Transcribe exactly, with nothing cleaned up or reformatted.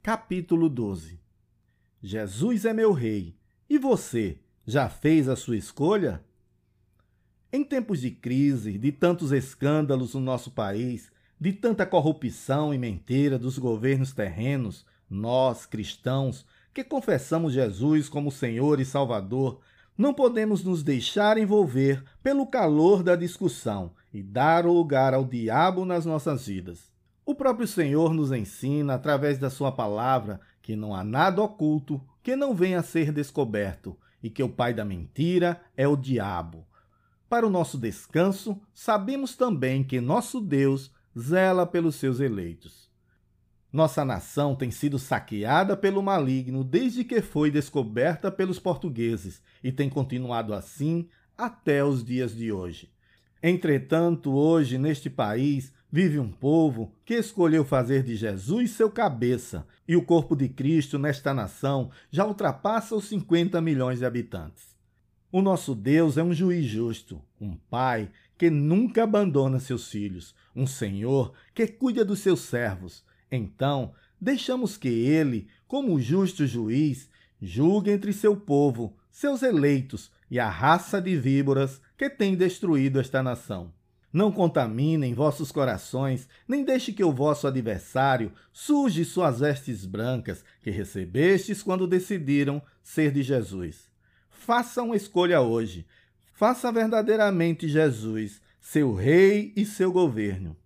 Capítulo doze. Jesus é meu rei. E você, já fez a sua escolha? Em tempos de crise, de tantos escândalos no nosso país, de tanta corrupção e mentira dos governos terrenos, nós, cristãos, que confessamos Jesus como Senhor e Salvador, não podemos nos deixar envolver pelo calor da discussão e dar lugar ao diabo nas nossas vidas. O próprio Senhor nos ensina, através da sua palavra, que não há nada oculto que não venha a ser descoberto e que o pai da mentira é o diabo. Para o nosso descanso, sabemos também que nosso Deus zela pelos seus eleitos. Nossa nação tem sido saqueada pelo maligno desde que foi descoberta pelos portugueses e tem continuado assim até os dias de hoje. Entretanto, hoje, neste país, vive um povo que escolheu fazer de Jesus seu cabeça, e o corpo de Cristo nesta nação já ultrapassa os cinquenta milhões de habitantes. O nosso Deus é um juiz justo, um pai que nunca abandona seus filhos, um Senhor que cuida dos seus servos. Então, deixamos que ele, como justo juiz, julgue entre seu povo, seus eleitos e a raça de víboras que tem destruído esta nação. Não contaminem vossos corações, nem deixe que o vosso adversário suje suas vestes brancas que recebestes quando decidiram ser de Jesus. Faça uma escolha hoje. Faça verdadeiramente Jesus, seu rei e seu governo.